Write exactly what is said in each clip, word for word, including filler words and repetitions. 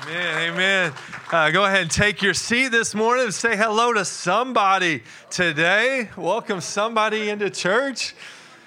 Amen, amen. Uh, go ahead and take your seat this morning and say hello to somebody today. Welcome somebody into church.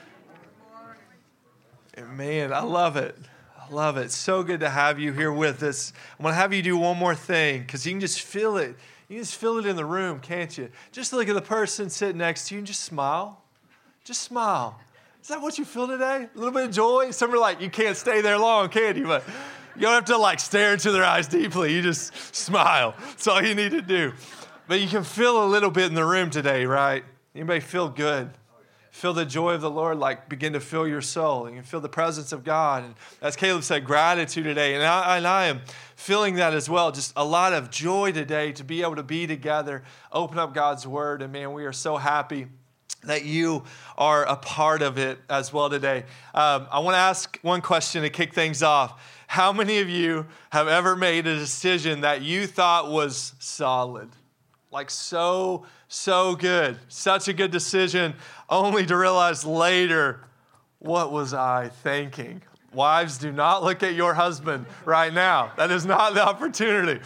Man, I love it. I love it. So good to have you here with us. I'm going to have you do one more thing because you can just feel it. You can just feel it in the room, can't you? Just look at the person sitting next to you and just smile. Just smile. Is that what you feel today? A little bit of joy? Some are like, you can't stay there long, can you? But you don't have to like stare into their eyes deeply. You just smile. That's all you need to do. But you can feel a little bit in the room today, right? Anybody feel good? Feel the joy of the Lord like begin to fill your soul. And you can feel the presence of God. And as Caleb said, gratitude today. And I, and I am feeling that as well. Just a lot of joy today to be able to be together, open up God's word. And man, we are so happy that you are a part of it as well today. Um, I want to ask one question to kick things off. How many of you have ever made a decision that you thought was solid? Like so, so good. Such a good decision, only to realize later, what was I thinking? Wives, do not look at your husband right now. That is not the opportunity.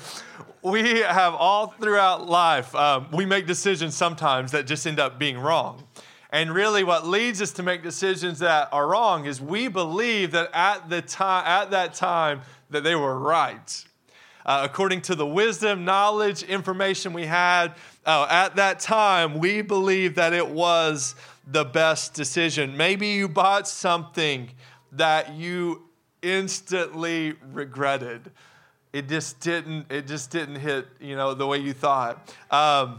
We have all throughout life, um, we make decisions sometimes that just end up being wrong. And really what leads us to make decisions that are wrong is we believe that at the time, at that time that they were right. Uh, according to the wisdom, knowledge, information we had, uh, at that time, we believed that it was the best decision. Maybe you bought something that you instantly regretted. It just didn't, it just didn't hit, you know, the way you thought. Um,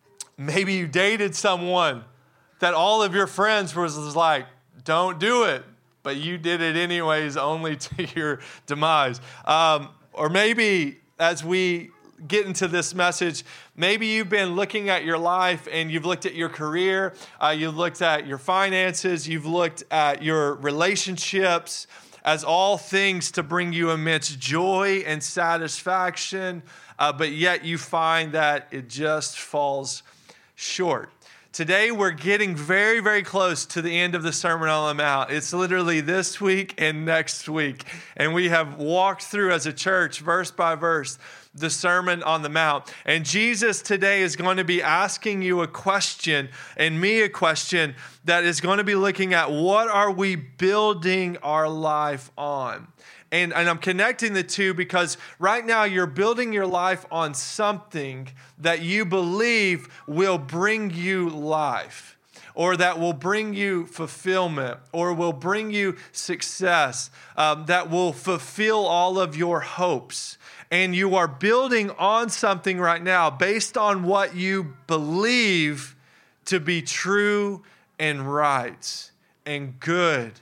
maybe you dated someone that all of your friends was, was like, don't do it, but you did it anyways, only to your demise. Um, or maybe as we get into this message, maybe you've been looking at your life and you've looked at your career, uh, you've looked at your finances, you've looked at your relationships as all things to bring you immense joy and satisfaction, uh, but yet you find that it just falls short. Today, we're getting very, very close to the end of the Sermon on the Mount. It's literally this week and next week. And we have walked through as a church, verse by verse, the Sermon on the Mount. And Jesus today is going to be asking you a question and me a question that is going to be looking at what are we building our life on? And, and I'm connecting the two because right now you're building your life on something that you believe will bring you life, or that will bring you fulfillment, or will bring you success, um, that will fulfill all of your hopes. And you are building on something right now based on what you believe to be true and right and good.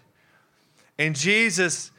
And Jesus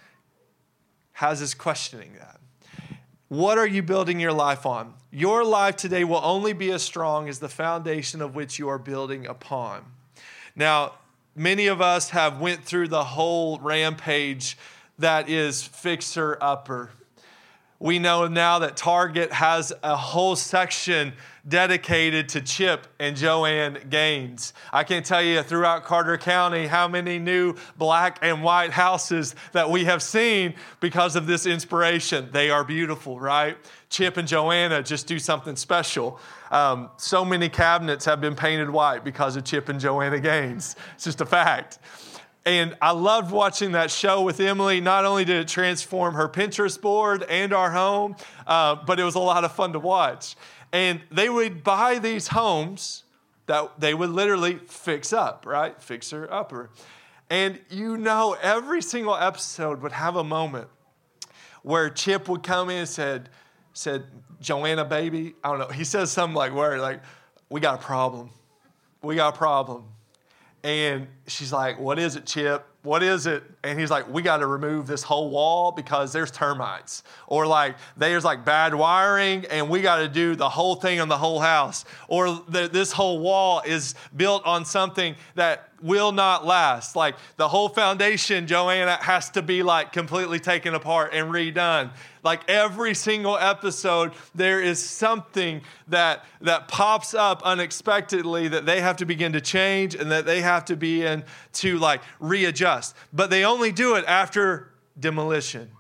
has us questioning that. What are you building your life on? Your life today will only be as strong as the foundation of which you are building upon. Now, many of us have went through the whole rampage that is fixer-upper. We know now that Target has a whole section dedicated to Chip and Joanne Gaines. I can't tell you throughout Carter County how many new black and white houses that we have seen because of this inspiration. They are beautiful, right? Chip and Joanna just do something special. Um, so many cabinets have been painted white because of Chip and Joanna Gaines. It's just a fact. And I loved watching that show with Emily. Not only did it transform her Pinterest board and our home, uh, but it was a lot of fun to watch. And they would buy these homes that they would literally fix up, right? Fixer-upper. And you know, every single episode would have a moment where Chip would come in and said, said, Joanna, baby, I don't know. He says something like, where, like, we got a problem. We got a problem. And she's like, what is it, Chip? What is it? And he's like, we got to remove this whole wall because there's termites. Or like, there's like bad wiring and we got to do the whole thing on the whole house. Or the, this whole wall is built on something that will not last. Like the whole foundation, Joanna, has to be like completely taken apart and redone. Like every single episode, there is something that that pops up unexpectedly that they have to begin to change and that they have to begin to like readjust. But they only do it after demolition.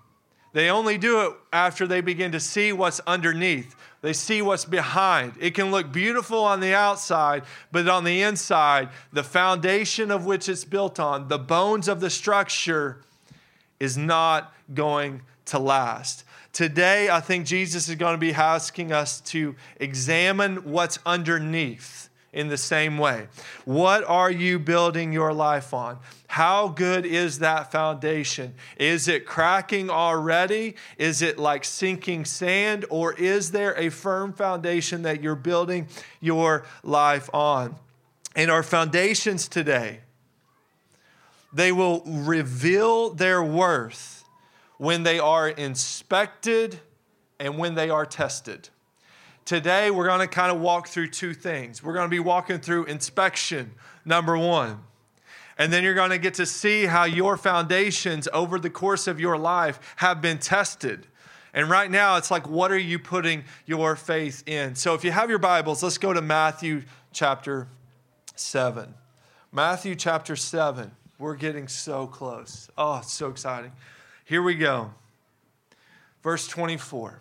They only do it after they begin to see what's underneath. They see what's behind. It can look beautiful on the outside, but on the inside, the foundation of which it's built on, the bones of the structure, is not going to last. Today, I think Jesus is going to be asking us to examine what's underneath in the same way. What are you building your life on? How good is that foundation? Is it cracking already? Is it like sinking sand? Or is there a firm foundation that you're building your life on? And our foundations today, they will reveal their worth when they are inspected and when they are tested. Today, we're going to kind of walk through two things. We're going to be walking through inspection, number one. And then you're going to get to see how your foundations over the course of your life have been tested. And right now, it's like, what are you putting your faith in? So if you have your Bibles, let's go to Matthew chapter seven. Matthew chapter seven. We're getting so close. Oh, it's so exciting. Here we go. Verse twenty-four.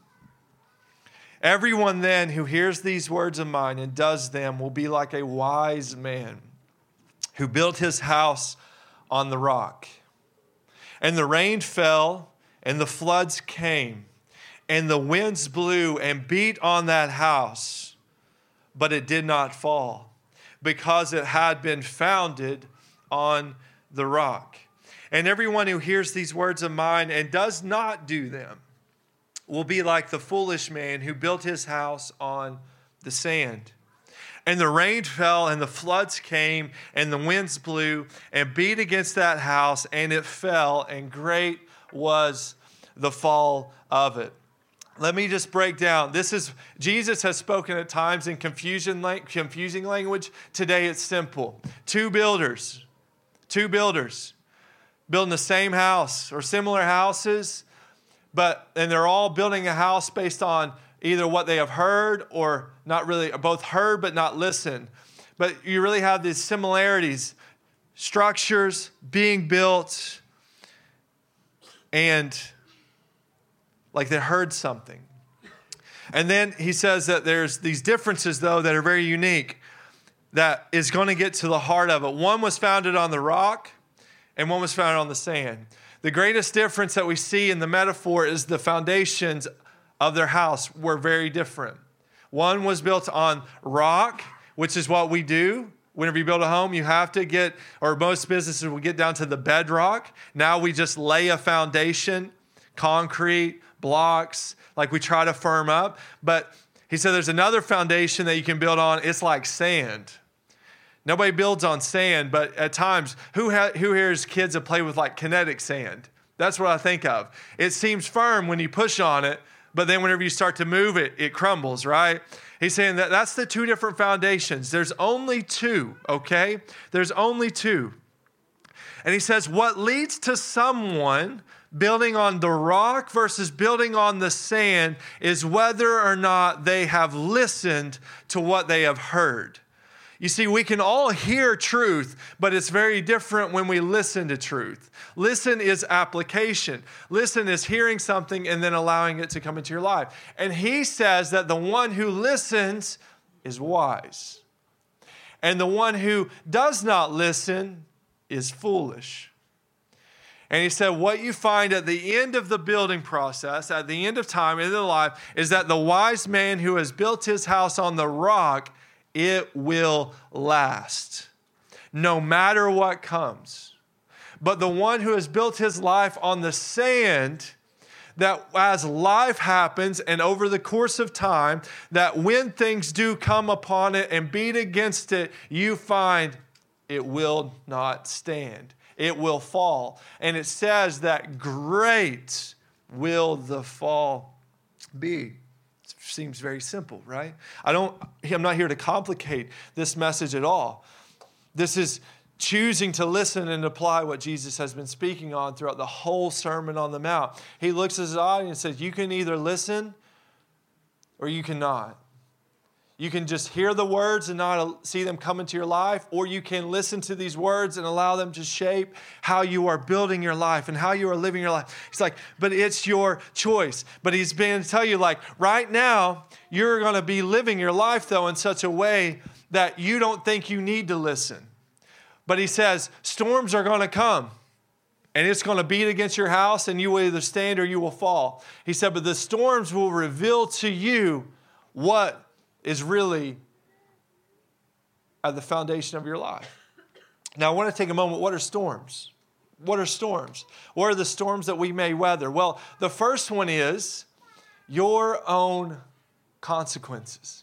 Everyone then who hears these words of mine and does them will be like a wise man who built his house on the rock. And the rain fell, and the floods came, and the winds blew and beat on that house, but it did not fall, because it had been founded on the rock. And everyone who hears these words of mine and does not do them will be like the foolish man who built his house on the sand. And the rain fell, and the floods came, and the winds blew and beat against that house, and it fell, and great was the fall of it. Let me just break down. This is, Jesus has spoken at times in confusion, confusing language. Today it's simple. Two builders, two builders building the same house or similar houses, but and they're all building a house based on either what they have heard or not really, or both heard but not listened. But you really have these similarities, structures being built, and like they heard something. And then he says that there's these differences, though, that are very unique, that is going to get to the heart of it. One was founded on the rock, and one was founded on the sand. The greatest difference that we see in the metaphor is the foundations of their house were very different. One was built on rock, which is what we do. Whenever you build a home, you have to get, or most businesses will get down to the bedrock. Now we just lay a foundation, concrete, blocks, like we try to firm up. But he said there's another foundation that you can build on. It's like sand. Nobody builds on sand, but at times, who ha- who hears kids that play with like kinetic sand? That's what I think of. It seems firm when you push on it, but then whenever you start to move it, it crumbles, right? He's saying that that's the two different foundations. There's only two, okay? There's only two. And he says what leads to someone building on the rock versus building on the sand is whether or not they have listened to what they have heard. You see, we can all hear truth, but it's very different when we listen to truth. Listen is application. Listen is hearing something and then allowing it to come into your life. And he says that the one who listens is wise. And the one who does not listen is foolish. And he said, what you find at the end of the building process, at the end of time, in the life, is that the wise man who has built his house on the rock, it will last, no matter what comes. But the one who has built his life on the sand, that as life happens and over the course of time, that when things do come upon it and beat against it, you find it will not stand. It will fall. And it says that great will the fall be. Seems very simple, right? I don't, I'm not here to complicate this message at all. This is choosing to listen and apply what Jesus has been speaking on throughout the whole Sermon on the Mount. He looks at his audience and says, you can either listen or you cannot. You can just hear the words and not see them come into your life, or you can listen to these words and allow them to shape how you are building your life and how you are living your life. He's like, but it's your choice. But he's been to tell you, like, right now, you're going to be living your life, though, in such a way that you don't think you need to listen. But he says, storms are going to come. And it's going to beat against your house, and you will either stand or you will fall. He said, but the storms will reveal to you what is really at the foundation of your life. Now, I want to take a moment. What are storms? What are storms? What are the storms that we may weather? Well, the first one is your own consequences.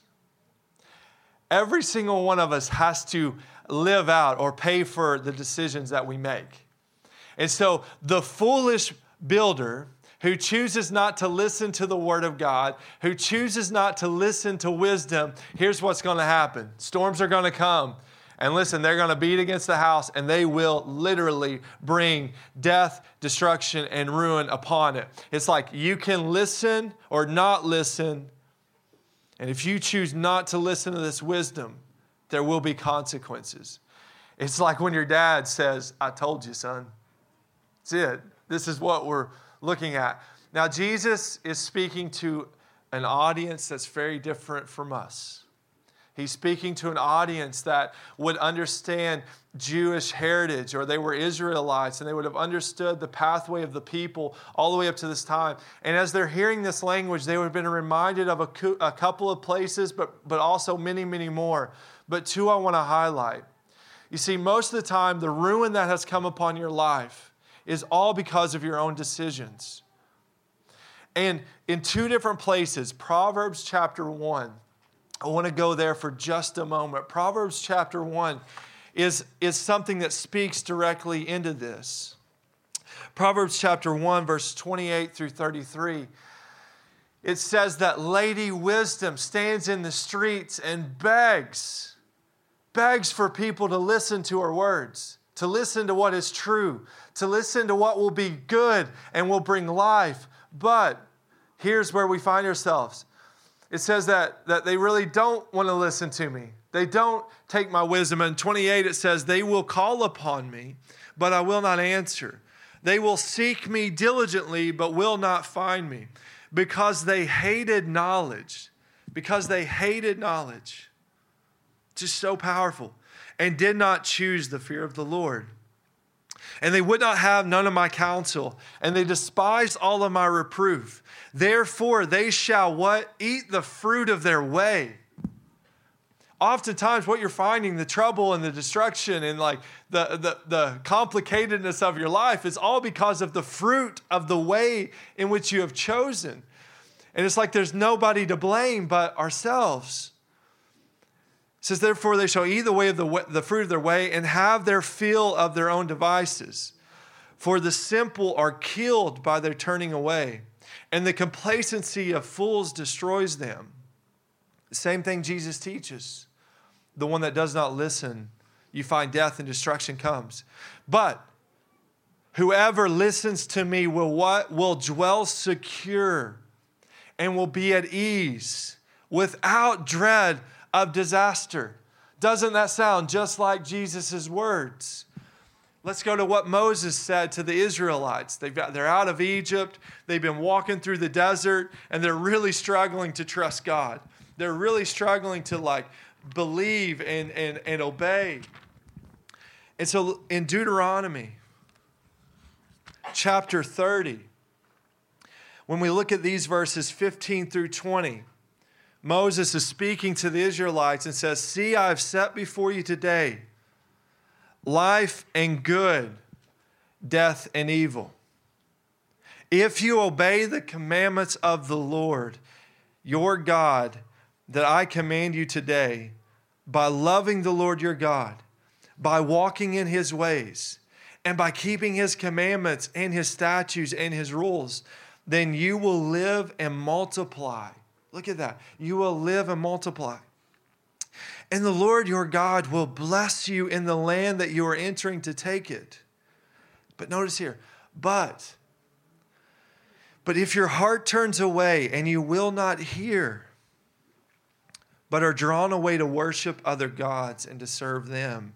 Every single one of us has to live out or pay for the decisions that we make. And so the foolish builder who chooses not to listen to the word of God, who chooses not to listen to wisdom, here's what's going to happen. Storms are going to come. And listen, they're going to beat against the house, and they will literally bring death, destruction, and ruin upon it. It's like you can listen or not listen. And if you choose not to listen to this wisdom, there will be consequences. It's like when your dad says, I told you, son. That's it. This is what we're looking at. Now, Jesus is speaking to an audience that's very different from us. He's speaking to an audience that would understand Jewish heritage, or they were Israelites, and they would have understood the pathway of the people all the way up to this time. And as they're hearing this language, they would have been reminded of a, co- a couple of places, but, but also many, many more. But two I want to highlight. You see, most of the time, the ruin that has come upon your life is all because of your own decisions. And in two different places, Proverbs chapter one, I want to go there for just a moment. Proverbs chapter one is, is something that speaks directly into this. Proverbs chapter one, verse twenty-eight through thirty-three, it says that Lady Wisdom stands in the streets and begs, begs for people to listen to her words, to listen to what is true, to listen to what will be good and will bring life. But here's where we find ourselves. It says that, that they really don't want to listen to me. They don't take my wisdom. And twenty-eight, it says, they will call upon me, but I will not answer. They will seek me diligently, but will not find me, because they hated knowledge. Because they hated knowledge. Just so powerful. And did not choose the fear of the Lord. And they would not have none of my counsel, and they despised all of my reproof. Therefore they shall what? Eat the fruit of their way. Oftentimes what you're finding, the trouble and the destruction and like the, the, the complicatedness of your life is all because of the fruit of the way in which you have chosen. And it's like there's nobody to blame but ourselves. It says, therefore they shall eat the way of the, the fruit of their way and have their fill of their own devices. For the simple are killed by their turning away, and the complacency of fools destroys them. The same thing Jesus teaches. The one that does not listen, you find death and destruction comes. But whoever listens to me will what? Will dwell secure and will be at ease without dread of disaster. Doesn't that sound just like Jesus' words? Let's go to what Moses said to the Israelites. They've got, they're out of Egypt. They've been walking through the desert, and they're really struggling to trust God. They're really struggling to like believe and, and, and obey. And so in Deuteronomy chapter thirty, when we look at these verses fifteen through twenty, Moses is speaking to the Israelites and says, see, I have set before you today life and good, death and evil. If you obey the commandments of the Lord, your God, that I command you today, by loving the Lord your God, by walking in his ways, and by keeping his commandments and his statutes and his rules, then you will live and multiply. Look at that. You will live and multiply. And the Lord your God will bless you in the land that you are entering to take it. But notice here, but, but if your heart turns away and you will not hear, but are drawn away to worship other gods and to serve them.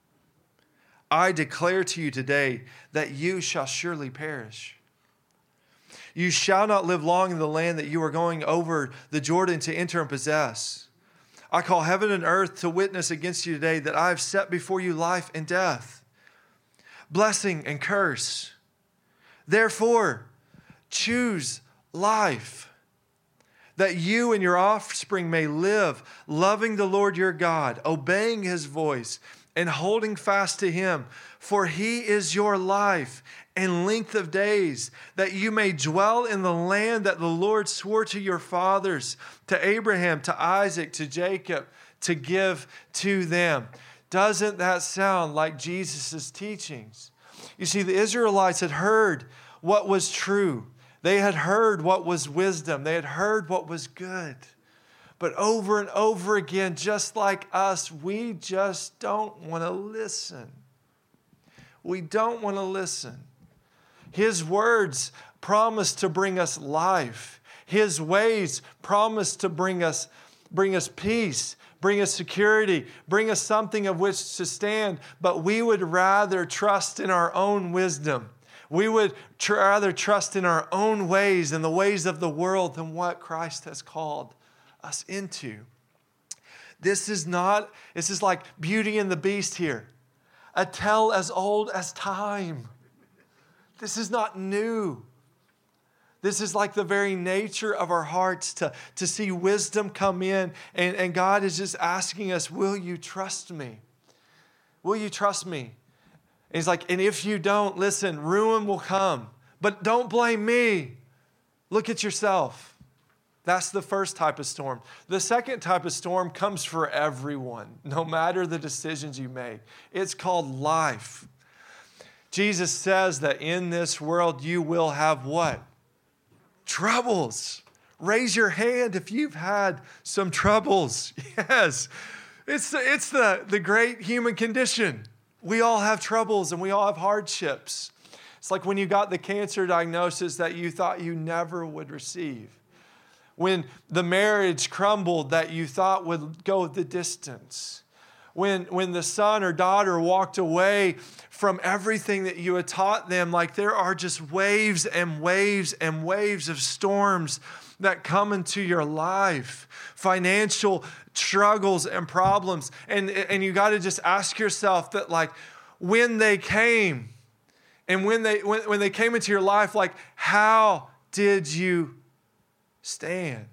I declare to you today that you shall surely perish. You shall not live long in the land that you are going over the Jordan to enter and possess. I call heaven and earth to witness against you today that I have set before you life and death, blessing and curse. Therefore, choose life, that you and your offspring may live, loving the Lord your God, obeying his voice, and holding fast to him. For he is your life and length of days, that you may dwell in the land that the Lord swore to your fathers, to Abraham, to Isaac, to Jacob, to give to them. Doesn't that sound like Jesus' teachings? You see, the Israelites had heard what was true. They had heard what was wisdom. They had heard what was good. But over and over again, just like us, we just don't want to listen. We don't want to listen. His words promise to bring us life. His ways promise to bring us, bring us peace, bring us security, bring us something of which to stand. But we would rather trust in our own wisdom. We would tr- rather trust in our own ways and the ways of the world than what Christ has called us into. This is not, this is like Beauty and the Beast here. A tale as old as time. This is not new. This is like the very nature of our hearts to, to see wisdom come in. And, and God is just asking us, will you trust me? Will you trust me? And he's like, and if you don't, listen, ruin will come. But don't blame me. Look at yourself. That's the first type of storm. The second type of storm comes for everyone, no matter the decisions you make. It's called life. Jesus says that in this world you will have what? Troubles. Raise your hand if you've had some troubles. Yes, it's the, it's the, the great human condition. We all have troubles and we all have hardships. It's like when you got the cancer diagnosis that you thought you never would receive. When the marriage crumbled that you thought would go the distance. When, when the son or daughter walked away from everything that you had taught them, like there are just waves and waves and waves of storms that come into your life. Financial struggles and problems. And, and you got to just ask yourself that, like, when they came and when they, when, when they came into your life, like, how did you stand?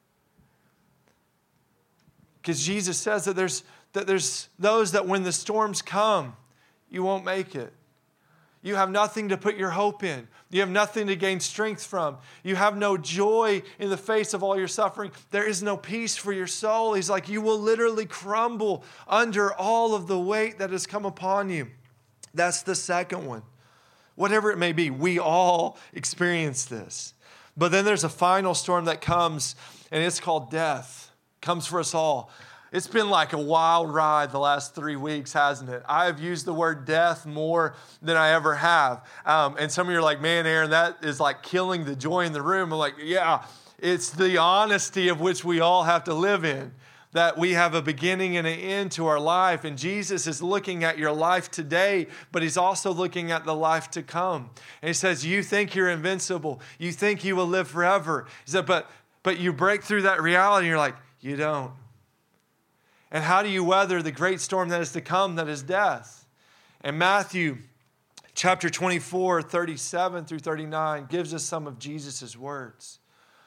Because Jesus says that there's that there's those that when the storms come, you won't make it. You have nothing to put your hope in. You have nothing to gain strength from. You have no joy in the face of all your suffering. There is no peace for your soul. He's like, you will literally crumble under all of the weight that has come upon you. That's the second one. Whatever it may be, we all experience this. But then there's a final storm that comes, and it's called death. Comes for us all. It's been like a wild ride the last three weeks, hasn't it? I have used the word death more than I ever have. Um, and some of you are like, man, Aaron, that is like killing the joy in the room. I'm like, yeah, it's the honesty of which we all have to live in. That we have a beginning and an end to our life. And Jesus is looking at your life today, but he's also looking at the life to come. And he says, you think you're invincible. You think you will live forever. He said, but, but you break through that reality and you're like, you don't. And how do you weather the great storm that is to come, that is death? And Matthew chapter twenty-four, thirty-seven through thirty-nine gives us some of Jesus' words.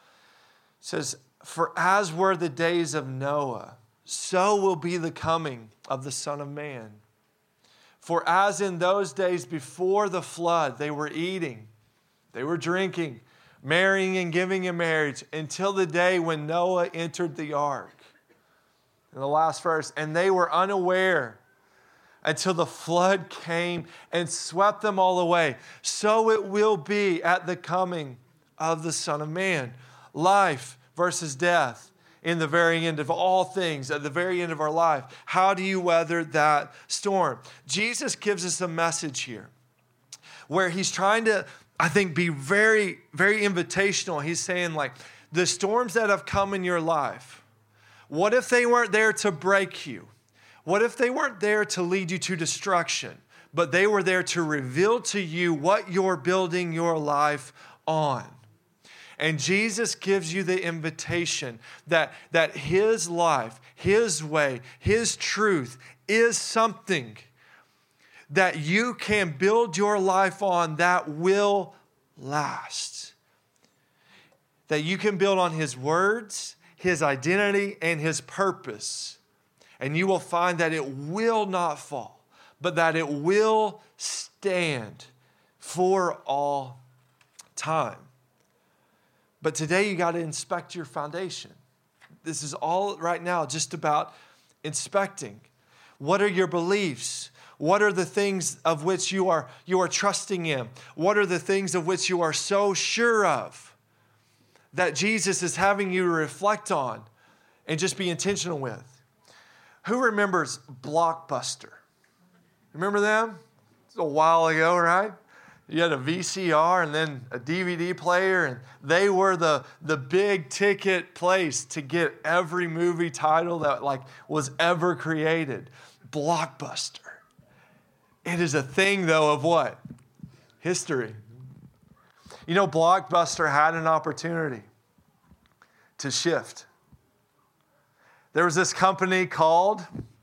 It says, for as were the days of Noah, so will be the coming of the Son of Man. For as in those days before the flood, they were eating, they were drinking, marrying and giving in marriage, until the day when Noah entered the ark. In the last verse, and they were unaware until the flood came and swept them all away. So it will be at the coming of the Son of Man. Life versus death in the very end of all things, at the very end of our life. How do you weather that storm? Jesus gives us a message here where he's trying to, I think, be very, very invitational. He's saying, like, the storms that have come in your life, What if they weren't there to break you? What if they weren't there to lead you to destruction, but they were there to reveal to you what you're building your life on? And Jesus gives you the invitation that, that His life, His way, His truth is something that you can build your life on that will last. That you can build on His words, His identity, and His purpose. And you will find that it will not fall, but that it will stand for all time. But today you got to inspect your foundation. This is all right now just about inspecting. What are your beliefs? What are the things of which you are, you are trusting in? What are the things of which you are so sure of that Jesus is having you reflect on and just be intentional with? Who remembers Blockbuster? Remember them? It's a while ago, right? You had a V C R and then a D V D player, and they were the, the big ticket place to get every movie title that like was ever created. Blockbuster. It is a thing, though, of what? History. You know, Blockbuster had an opportunity to shift. There was this company called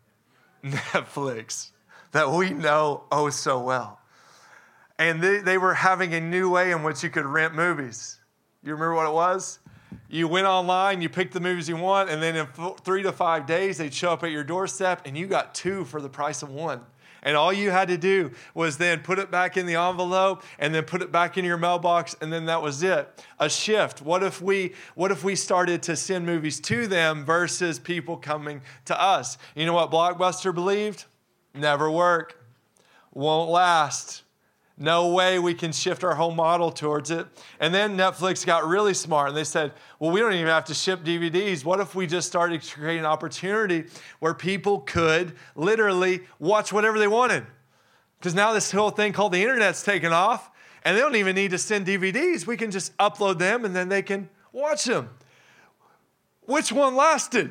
Netflix that we know oh so well. And they, they were having a new way in which you could rent movies. You remember what it was? You went online, you picked the movies you want, and then in three to five days, they'd show up at your doorstep, and you got two for the price of one. And all you had to do was then put it back in the envelope and then put it back in your mailbox, and then that was it. A shift. What if we, what if we started to send movies to them versus people coming to us? You know what Blockbuster believed? Never work. Won't last. No way we can shift our whole model towards it. And then Netflix got really smart and they said, well, we don't even have to ship D V Ds. What if we just started to create an opportunity where people could literally watch whatever they wanted? Because now this whole thing called the internet's taken off and they don't even need to send D V Ds. We can just upload them and then they can watch them. Which one lasted?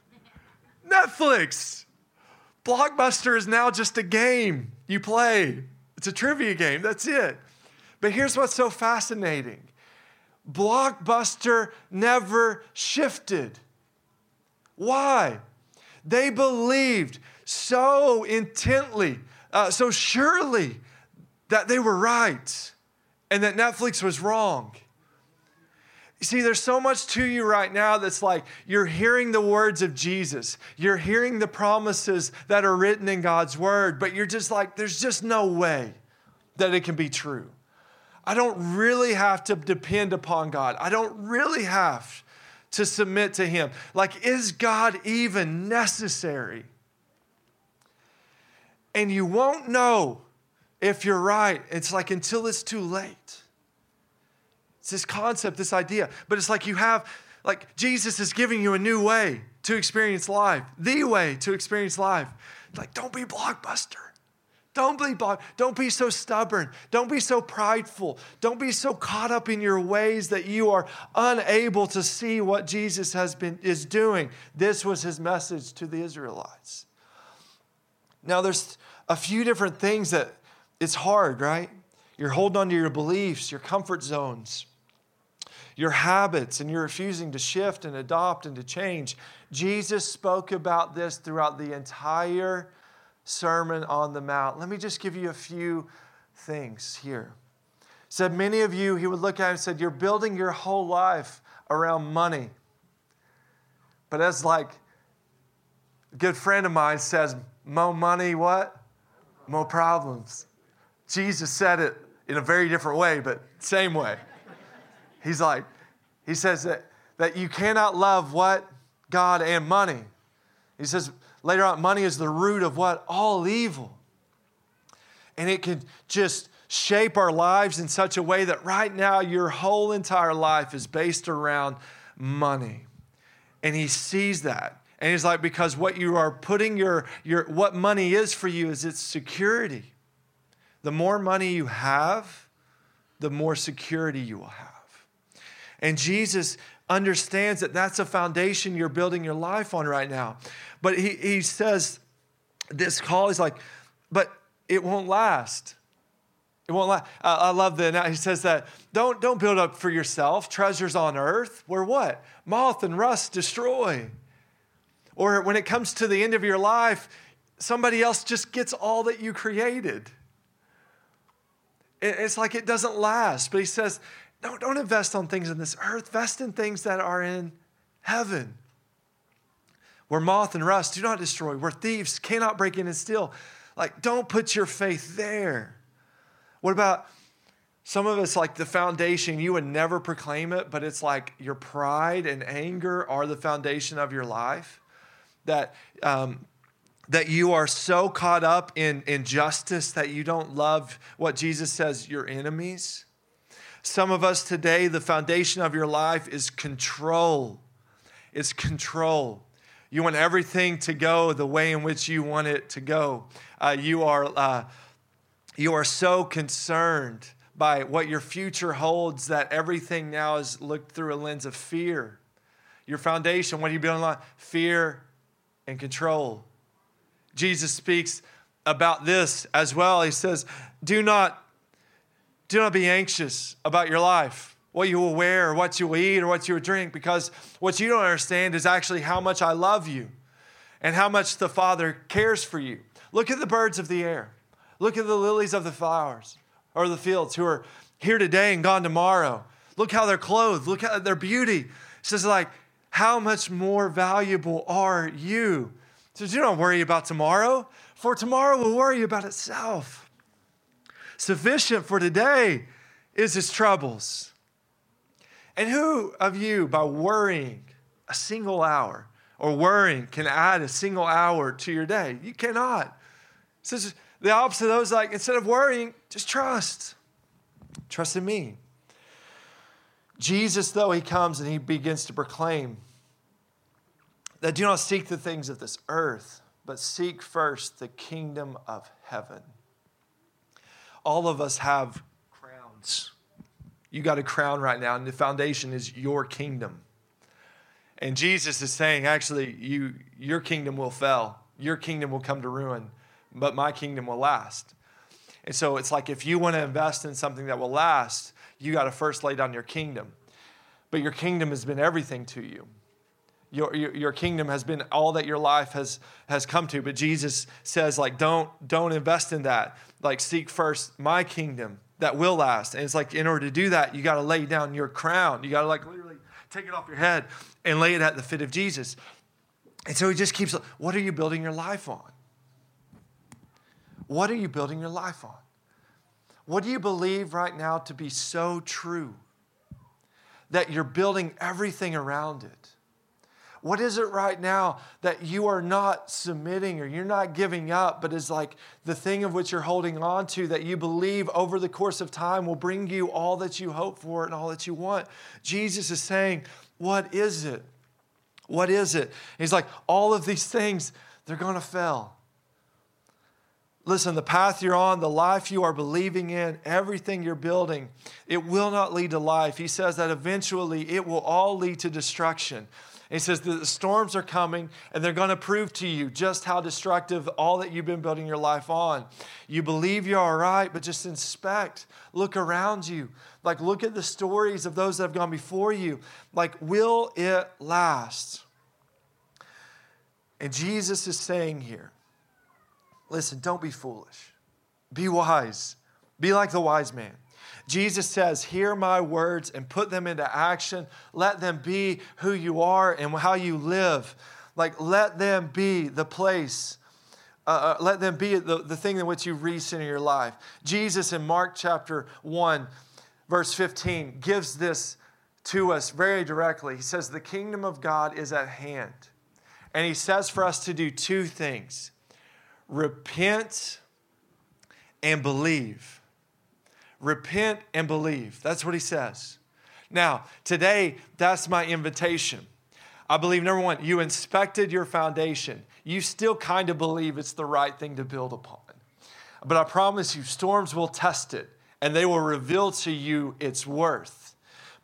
Netflix. Blockbuster is now just a game you play. It's a trivia game. That's it. But here's what's so fascinating. Blockbuster never shifted. Why? They believed so intently, uh, so surely that they were right and that Netflix was wrong. You see, there's so much to you right now that's like you're hearing the words of Jesus. You're hearing the promises that are written in God's word, but you're just like, there's just no way that it can be true. I don't really have to depend upon God. I don't really have to submit to Him. Like, is God even necessary? And you won't know if you're right. It's like until it's too late. It's this concept, this idea. But it's like you have, like Jesus is giving you a new way to experience life. The way to experience life. Like, don't be Blockbuster. Don't be, don't be so stubborn. Don't be so prideful. Don't be so caught up in your ways that you are unable to see what Jesus has been is doing. This was His message to the Israelites. Now, there's a few different things that it's hard, right? You're holding on to your beliefs, your comfort zones, your habits, and you're refusing to shift and adopt and to change. Jesus spoke about this throughout the entire Sermon on the Mount. Let me just give you a few things here. He said, many of you, he would look at it and said, you're building your whole life around money. But as like a good friend of mine says, more money, what? More problems. Jesus said it in a very different way, but same way. He's like, he says that, that you cannot love what? God and money. He says later on, money is the root of what? All evil. And it can just shape our lives in such a way that right now your whole entire life is based around money. And he sees that. And he's like, because what you are putting your, your what money is for you is its security. The more money you have, the more security you will have. And Jesus understands that that's a foundation you're building your life on right now. But he, he says this call is like, but it won't last. It won't last. Uh, I love that. He says that don't, don't build up for yourself treasures on earth where what? Moth and rust destroy. Or when it comes to the end of your life, somebody else just gets all that you created. It's like it doesn't last. But he says, no, don't invest on things in this earth. Invest in things that are in heaven. Where moth and rust do not destroy. Where thieves cannot break in and steal. Like, don't put your faith there. What about some of us, like the foundation, you would never proclaim it, but it's like your pride and anger are the foundation of your life. That um, that you are so caught up in injustice that you don't love what Jesus says, your enemies. Some of us today, the foundation of your life is control. It's control. You want everything to go the way in which you want it to go. Uh, you are uh, you are so concerned by what your future holds that everything now is looked through a lens of fear. Your foundation, what are you building on? Fear and control. Jesus speaks about this as well. He says, do not, do not be anxious about your life, what you will wear, or what you will eat, or what you will drink, because what you don't understand is actually how much I love you and how much the Father cares for you. Look at the birds of the air. Look at the lilies of the flowers or the fields who are here today and gone tomorrow. Look how they're clothed. Look at their beauty. It says like, how much more valuable are you? So do not worry about tomorrow, for tomorrow will worry about itself. Sufficient for today is its troubles. And who of you, by worrying a single hour or worrying, can add a single hour to your day? You cannot. It says the opposite of those, like, instead of worrying, just trust. Trust in me. Jesus, though, he comes and he begins to proclaim that do not seek the things of this earth, but seek first the kingdom of heaven. All of us have crowns. You got a crown right now, and the foundation is your kingdom. And Jesus is saying, actually, you, your kingdom will fail. Your kingdom will come to ruin, but my kingdom will last. And so it's like if you want to invest in something that will last, you got to first lay down your kingdom. But your kingdom has been everything to you. Your, your, your kingdom has been all that your life has, has come to. But Jesus says, like, don't, don't invest in that. Like, seek first my kingdom that will last. And it's like, in order to do that, you got to lay down your crown. You got to, like, literally take it off your head and lay it at the feet of Jesus. And so he just keeps, what are you building your life on? What are you building your life on? What do you believe right now to be so true that you're building everything around it? What is it right now that you are not submitting or you're not giving up, but is like the thing of which you're holding on to that you believe over the course of time will bring you all that you hope for and all that you want? Jesus is saying, what is it? What is it? He's like, all of these things, they're going to fail. Listen, the path you're on, the life you are believing in, everything you're building, it will not lead to life. He says that eventually it will all lead to destruction. And he says that the storms are coming and they're going to prove to you just how destructive all that you've been building your life on. You believe you're all right, but just inspect, look around you. Like, look at the stories of those that have gone before you. Like, will it last? And Jesus is saying here, listen, don't be foolish. Be wise. Be like the wise man. Jesus says, hear my words and put them into action. Let them be who you are and how you live. Like, let them be the place. Uh, let them be the, the thing in which you recenter your life. Jesus in Mark chapter one, verse fifteen, gives this to us very directly. He says, the kingdom of God is at hand. And he says for us to do two things. Repent and believe. Repent and believe. That's what he says. Now, today, that's my invitation. I believe, number one, you inspected your foundation. You still kind of believe it's the right thing to build upon. But I promise you, storms will test it, and they will reveal to you its worth.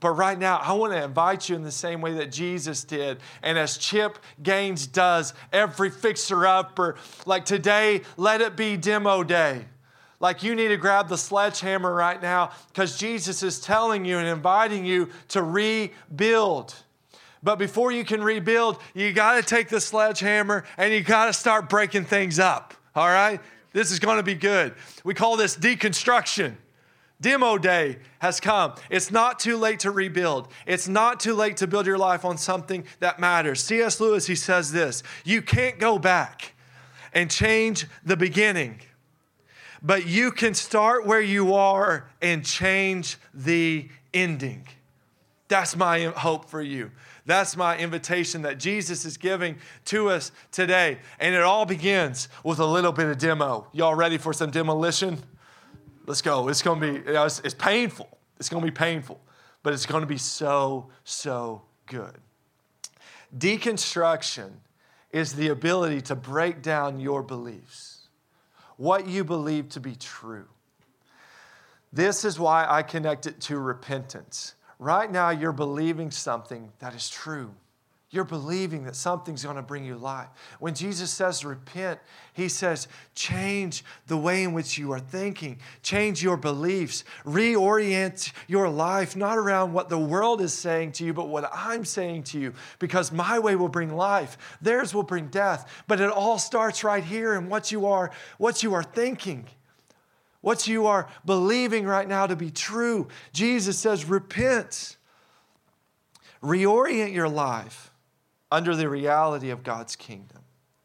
But right now, I want to invite you in the same way that Jesus did. And as Chip Gaines does, every fixer-upper, like today, let it be demo day. Like you need to grab the sledgehammer right now because Jesus is telling you and inviting you to rebuild. But before you can rebuild, you got to take the sledgehammer and you got to start breaking things up. All right? This is going to be good. We call this deconstruction. Demo day has come. It's not too late to rebuild. It's not too late to build your life on something that matters. C S Lewis, he says this, you can't go back and change the beginning, but you can start where you are and change the ending. That's my hope for you. That's my invitation that Jesus is giving to us today. And it all begins with a little bit of demo. Y'all ready for some demolition? Let's go. It's going to be, you know, it's, it's painful. It's going to be painful, but it's going to be so, so good. Deconstruction is the ability to break down your beliefs, what you believe to be true. This is why I connect it to repentance. Right now, you're believing something that is true. You're believing that something's going to bring you life. When Jesus says repent, he says change the way in which you are thinking. Change your beliefs. Reorient your life, not around what the world is saying to you, but what I'm saying to you. Because my way will bring life. Theirs will bring death. But it all starts right here in what you are, what you are thinking. What you are believing right now to be true. Jesus says repent. Reorient your life under the reality of God's kingdom.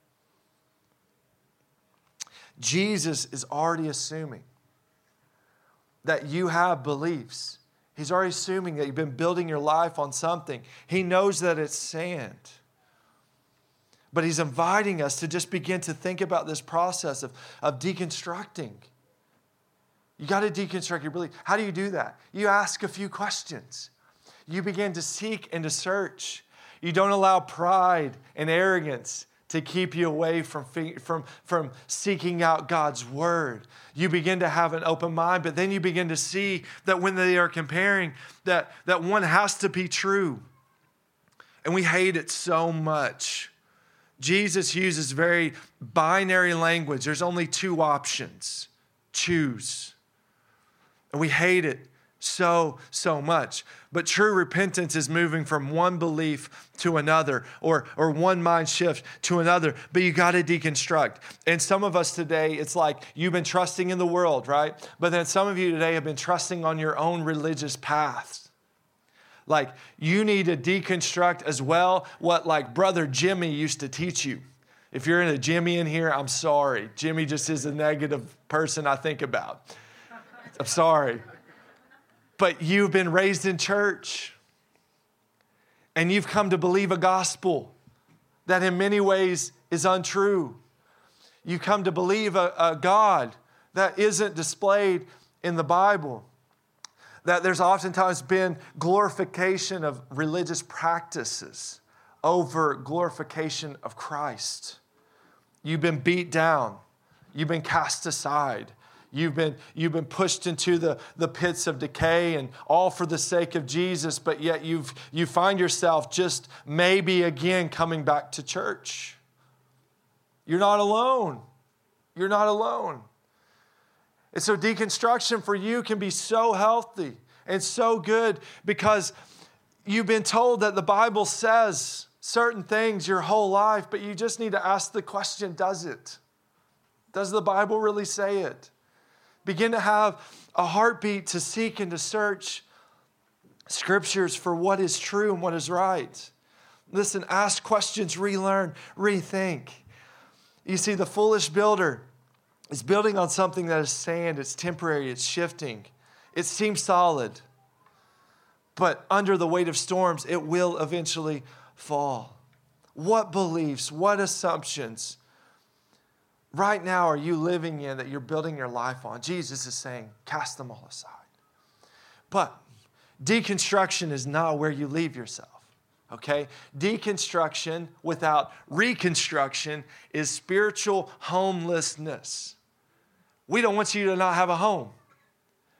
Jesus is already assuming that you have beliefs. He's already assuming that you've been building your life on something. He knows that it's sand. But he's inviting us to just begin to think about this process of, of deconstructing. You got to deconstruct your belief. How do you do that? You ask a few questions. You begin to seek and to search. You don't allow pride and arrogance to keep you away from, from, from seeking out God's word. You begin to have an open mind, but then you begin to see that when they are comparing, that, that one has to be true. And we hate it so much. Jesus uses very binary language. There's only two options. Choose. And we hate it so, so much. But true repentance is moving from one belief to another or, or one mind shift to another. But you got to deconstruct. And some of us today, it's like you've been trusting in the world, right? But then some of you today have been trusting on your own religious paths. Like you need to deconstruct as well what like Brother Jimmy used to teach you. If you're in a Jimmy in here, I'm sorry. Jimmy just is a negative person I think about. I'm sorry. But you've been raised in church and you've come to believe a gospel that in many ways is untrue. You come to believe a, a God that isn't displayed in the Bible. That there's oftentimes been glorification of religious practices over glorification of Christ. You've been beat down. You've been cast aside. You've been, you've been pushed into the, the pits of decay and all for the sake of Jesus, but yet you've, you find yourself just maybe again coming back to church. You're not alone. You're not alone. And so deconstruction for you can be so healthy and so good because you've been told that the Bible says certain things your whole life, but you just need to ask the question, does it? Does the Bible really say it? Begin to have a heartbeat to seek and to search scriptures for what is true and what is right. Listen, ask questions, relearn, rethink. You see, the foolish builder is building on something that is sand. It's temporary. It's shifting. It seems solid. But under the weight of storms, it will eventually fall. What beliefs, what assumptions right now are you living in that you're building your life on? Jesus is saying, cast them all aside. But deconstruction is not where you leave yourself, okay? Deconstruction without reconstruction is spiritual homelessness. We don't want you to not have a home.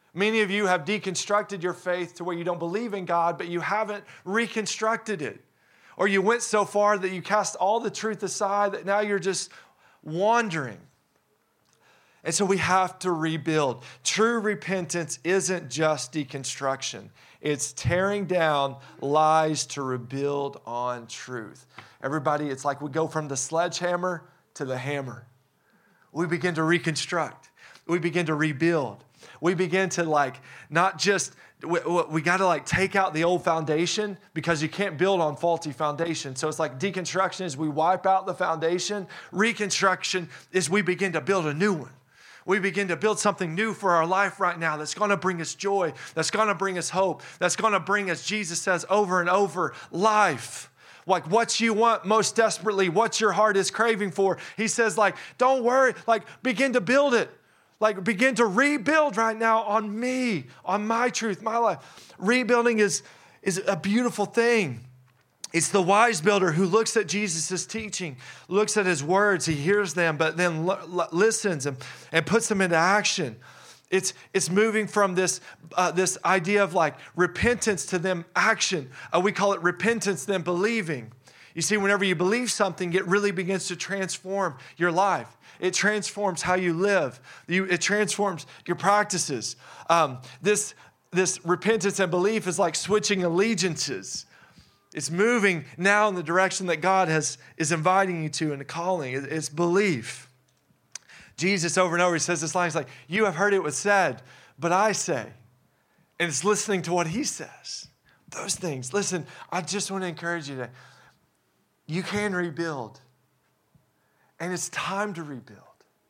Many of you have deconstructed your faith to where you don't believe in God, but you haven't reconstructed it. Or you went so far that you cast all the truth aside that now you're just wandering. And so we have to rebuild. True repentance isn't just deconstruction. It's tearing down lies to rebuild on truth. Everybody, it's like we go from the sledgehammer to the hammer. We begin to reconstruct. We begin to rebuild. We begin to like, not just, we, we got to like take out the old foundation because you can't build on faulty foundation. So it's like deconstruction is we wipe out the foundation. Reconstruction is we begin to build a new one. We begin to build something new for our life right now that's going to bring us joy, that's going to bring us hope, that's going to bring us, Jesus says over and over, life. Like what you want most desperately, what your heart is craving for. He says like, don't worry, like begin to build it. Like begin to rebuild right now on me, on my truth, my life. Rebuilding is, is a beautiful thing. It's the wise builder who looks at Jesus' teaching, looks at his words, he hears them, but then l- l- listens and, and puts them into action. It's, it's moving from this, uh, this idea of like repentance to then action. Uh, we call it repentance, then believing. You see, whenever you believe something, it really begins to transform your life. It transforms how you live. You, it transforms your practices. Um, this, this repentance and belief is like switching allegiances. It's moving now in the direction that God has, is inviting you to and calling. It, it's belief. Jesus over and over, he says this line, he's like, you have heard it was said, but I say. And it's listening to what he says. Those things. Listen, I just want to encourage you today. You can rebuild. And it's time to rebuild.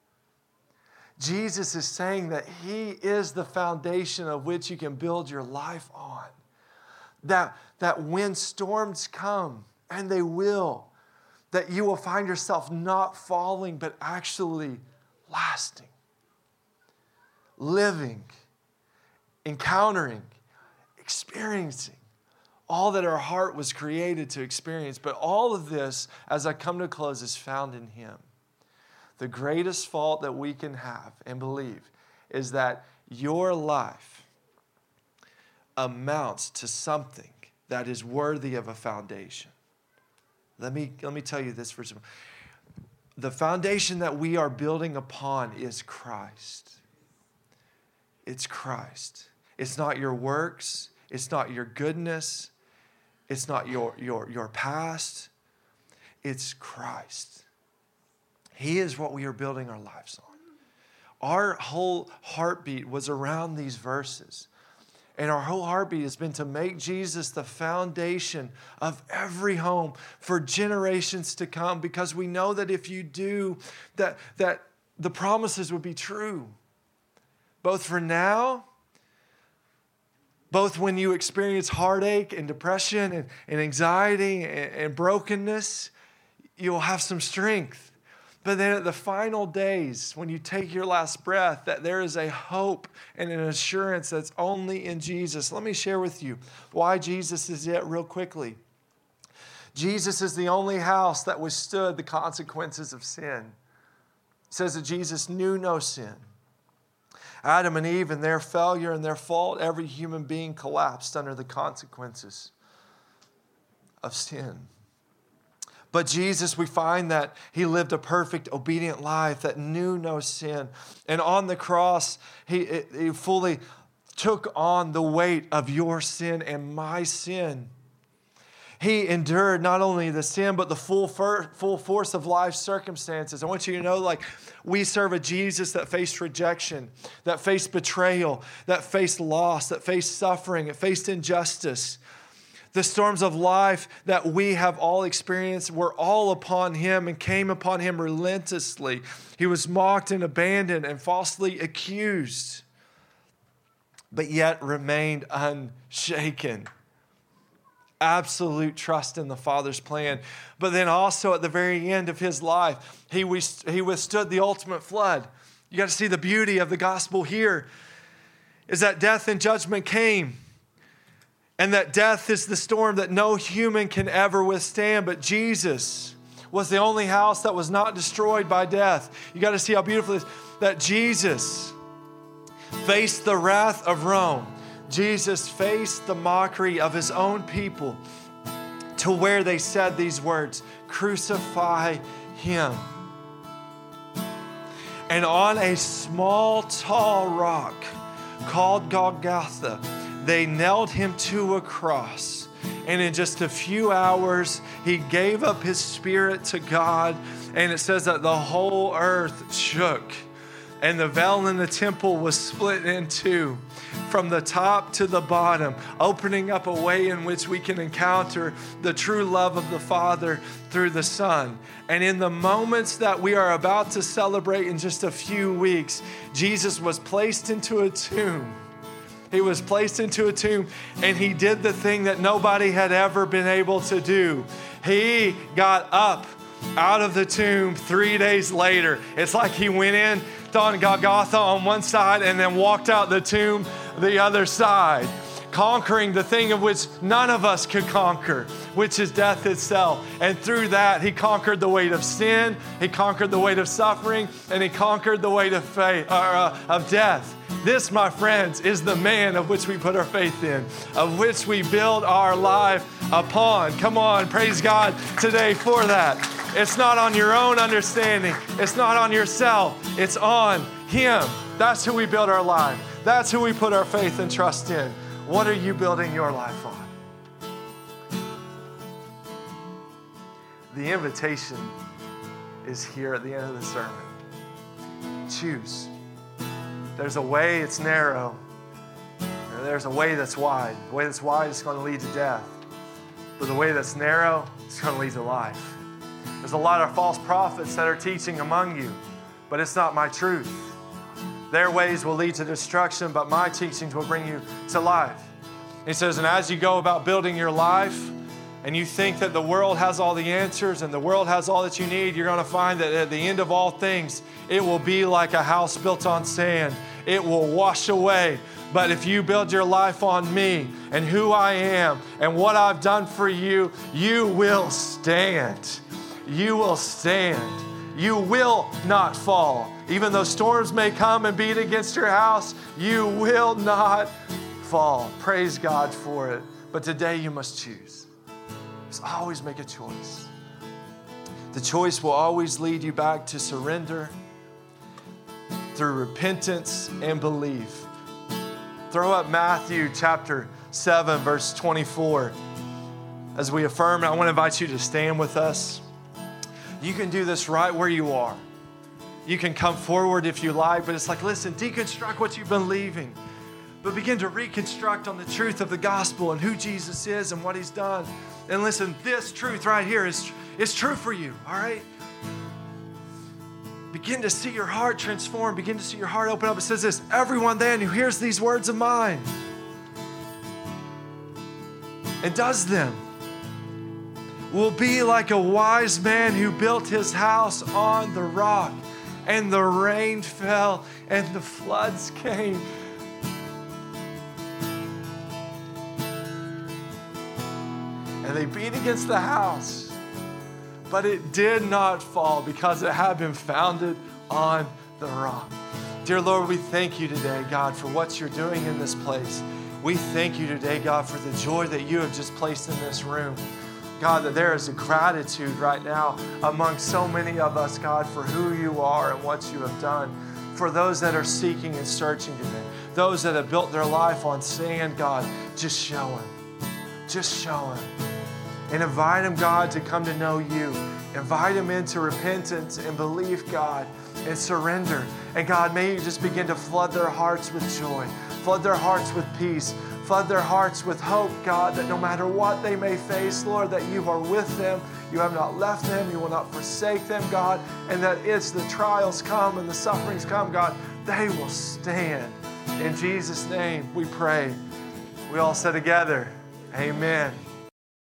Jesus is saying that he is the foundation of which you can build your life on. That, that when storms come, and they will, that you will find yourself not falling, but actually lasting, living, encountering, experiencing all that our heart was created to experience. But all of this, as I come to close, is found in him. The greatest fault that we can have and believe is that your life amounts to something that is worthy of a foundation. Let me, let me tell you this for some. The foundation that we are building upon is Christ. It's Christ. It's not your works. It's not your goodness. It's not your, your, your past. It's Christ. He is what we are building our lives on. Our whole heartbeat was around these verses. And our whole heartbeat has been to make Jesus the foundation of every home for generations to come, because we know that if you do, that, that the promises would be true. Both for now, both when you experience heartache and depression and, and anxiety and, and brokenness, you'll have some strength. But then at the final days, when you take your last breath, that there is a hope and an assurance that's only in Jesus. Let me share with you why Jesus is it real quickly. Jesus is the only house that withstood the consequences of sin. It says that Jesus knew no sin. Adam and Eve, in their failure and their fault, every human being collapsed under the consequences of sin. But Jesus, we find that he lived a perfect, obedient life that knew no sin. And on the cross, he, he fully took on the weight of your sin and my sin. He endured not only the sin, but the full, full force of life's circumstances. I want you to know, like, we serve a Jesus that faced rejection, that faced betrayal, that faced loss, that faced suffering, that faced injustice. The storms of life that we have all experienced were all upon him and came upon him relentlessly. He was mocked and abandoned and falsely accused, but yet remained unshaken. Absolute trust in the Father's plan. But then also at the very end of his life, he withstood the ultimate flood. You got to see the beauty of the gospel here, is that death and judgment came. And that death is the storm that no human can ever withstand. But Jesus was the only house that was not destroyed by death. You got to see how beautiful it is. That Jesus, faced the wrath of Rome. Jesus faced the mockery of his own people to where they said these words, crucify him. And on a small, tall rock called Golgotha, they nailed him to a cross. And in just a few hours, he gave up his spirit to God. And it says that the whole earth shook. And the veil in the temple was split in two from the top to the bottom, opening up a way in which we can encounter the true love of the Father through the Son. And in the moments that we are about to celebrate in just a few weeks, Jesus was placed into a tomb. He was placed into a tomb, and he did the thing that nobody had ever been able to do. He got up out of the tomb three days later. It's like he went in on Golgotha on one side and then walked out the tomb the other side, conquering the thing of which none of us could conquer, which is death itself. And through that, he conquered the weight of sin, he conquered the weight of suffering, and he conquered the weight of faith, or, uh, of death. This, my friends, is the man of which we put our faith in, of which we build our life upon. Come on, praise God today for that. It's not on your own understanding. It's not on yourself. It's on him. That's who we build our life. That's who we put our faith and trust in. What are you building your life on? The invitation is here at the end of the sermon. Choose. There's a way, it's narrow. And there's a way that's wide. The way that's wide is going to lead to death. But the way that's narrow is going to lead to life. There's a lot of false prophets that are teaching among you, but it's not my truth. Their ways will lead to destruction, but my teachings will bring you to life. He says, and as you go about building your life, and you think that the world has all the answers and the world has all that you need, you're going to find that at the end of all things, it will be like a house built on sand. It will wash away. But if you build your life on me and who I am and what I've done for you, you will stand. You will stand. You will not fall. Even though storms may come and beat against your house, you will not fall. Praise God for it. But today you must choose. Just always make a choice. The choice will always lead you back to surrender through repentance and belief. Throw up Matthew chapter seven, verse twenty-four. As we affirm, I want to invite you to stand with us. You can do this right where you are. You can come forward if you like, but it's like, listen, deconstruct what you've been leaving, but begin to reconstruct on the truth of the gospel and who Jesus is and what he's done. And listen, this truth right here is, is true for you, all right? Begin to see your heart transform. Begin to see your heart open up. It says this, everyone then who hears these words of mine and does them will be like a wise man who built his house on the rock. And the rain fell and the floods came. And they beat against the house, but it did not fall because it had been founded on the rock. Dear Lord, we thank you today, God, for what you're doing in this place. We thank you today, God, for the joy that you have just placed in this room. God, that there is a gratitude right now among so many of us, God, for who you are and what you have done. For those that are seeking and searching today, those that have built their life on sand, God, just show them. Just show them. And invite them, God, to come to know you. Invite them into repentance and belief, God, and surrender. And God, may you just begin to flood their hearts with joy, flood their hearts with peace, flood their hearts with hope, God, that no matter what they may face, Lord, that you are with them. You have not left them. You will not forsake them, God. And that as the trials come and the sufferings come, God, they will stand. In Jesus' name we pray. We all say together, amen.